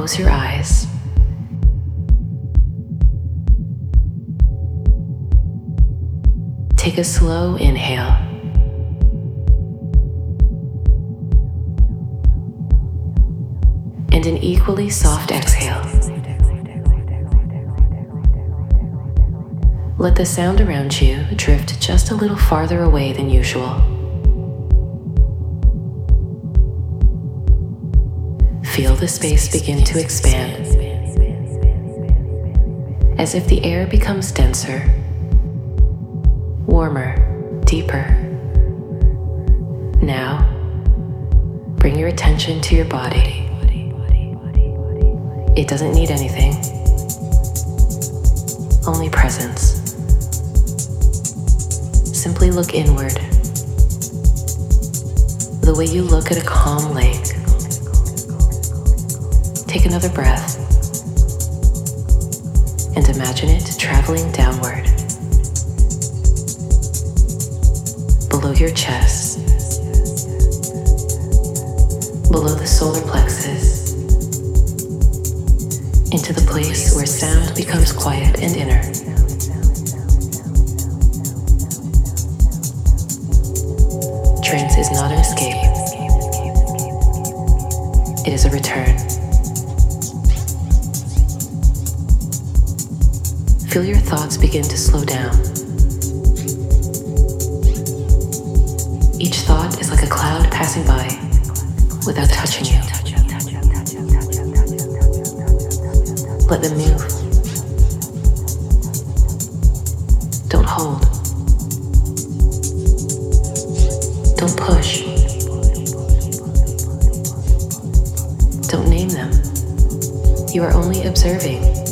close your eyes. Take a slow inhale. And an equally soft exhale. Let the sound around you drift just a little farther away than usual. Feel the space begin to expand, as if the air becomes denser, warmer, deeper. Now, bring your attention to your body. It doesn't need anything, only presence. Simply look inward, the way you look at a calm lake. Take another breath and imagine it traveling downward, below your chest, below the solar plexus, into the place where sound becomes quiet and inner. Trance is not an escape. It is a return. Feel your thoughts begin to slow down. Each thought is like a cloud passing by without touching you. Let them move. Don't hold. Don't push. Don't name them. You are only observing.